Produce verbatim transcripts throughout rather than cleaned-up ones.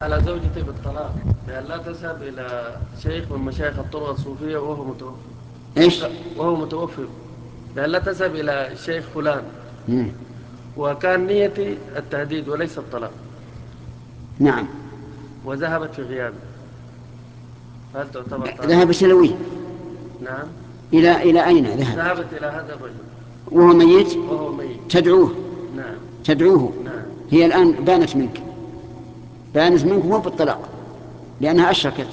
على زوجتي بالطلاق بأن لا تذهب إلى شيخ من مشايخ الطرق الصوفية وهو متوفي. إيش؟ وهو متوفي بأن لا تذهب إلى شيخ فلان. مم. وكان نيتي التهديد وليس الطلاق، نعم. وذهبت في غيابي، هل تعتبر طالق؟ ذهب سلوي. نعم. إلى إلى أين ذهب؟ ذهبت إلى هذا الرجل وهو ميت. وهو ميت. تدعوه. نعم. تدعوه. نعم. هي الآن بانت منك، بانت منك مو بالطلاق، لأنها أشركت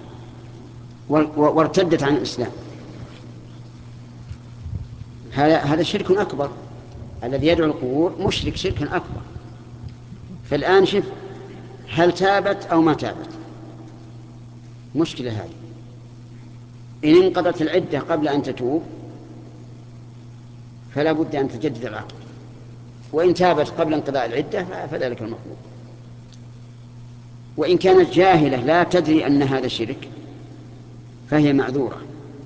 وارتدت عن الإسلام. هذا هذا شرك أكبر. الذي يدعو القبور مشرك شرك أكبر. فالآن شوف، هل تابت أو ما تابت؟ مشكلة هذه. إن انقضت العدة قبل أن تتوب فلا بد أن تجدد العقد، وإن تابت قبل انقضاء العدة فذلك المطلوب. وإن كانت جاهلة لا تدري أن هذا شرك فهي معذورة.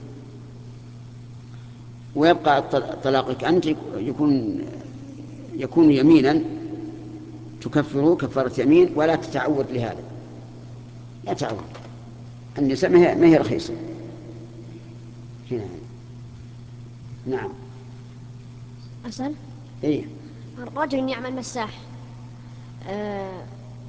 ويبقى طلاقك أنت يكون يكون يمينا تكفر كفارة يمين، ولا تتعود لهذا. لا تعود. النساء ما هي رخيصة هنا. نعم. أسأل. إيه؟ رجل يعمل مساح، أه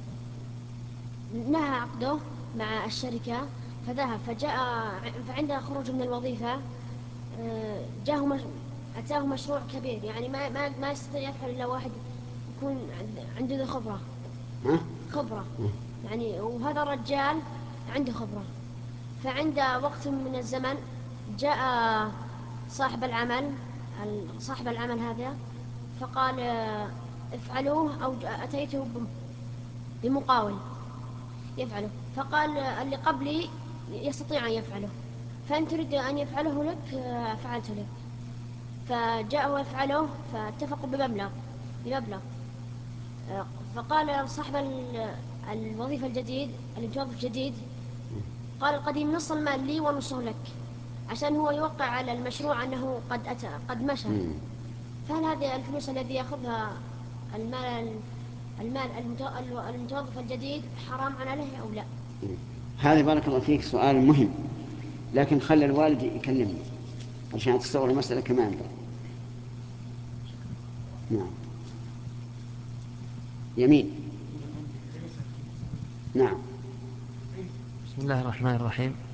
نهى عقده مع الشركة فذهب فجاء، فعند خروج من الوظيفة أه جاءه مش... أتاه مشروع كبير، يعني ما ما ما يستطيع يفعل إلا واحد يكون عنده ذو خبرة. ها؟ خبرة يعني، وهذا الرجال عنده خبرة. فعند وقت من الزمن جاء صاحب العمل صاحب العمل هذا فقال افعلوه، أو أتيته بمقاول يفعله، فقال اللي قبلي يستطيع أن يفعله، فأنت تريد أن يفعله لك فعلته لك. فجاء ويفعله، فاتفقوا بمبلغ بمبلغ فقال صاحب الوظيفة الجديد المتوظف جديد، قال القديم نص المال لي ونصه لك، عشان هو يوقع على المشروع أنه قد أتى قد مشى. فهل هذه الفلوس الذي يأخذها المال المال المتوظف الجديد حرام عليه أو لا؟ هذا بارك الله فيك سؤال مهم، لكن خلي الوالد يكلمني عشان تستوعب المسألة كمان. نعم. يمين. نعم. بسم الله الرحمن الرحيم.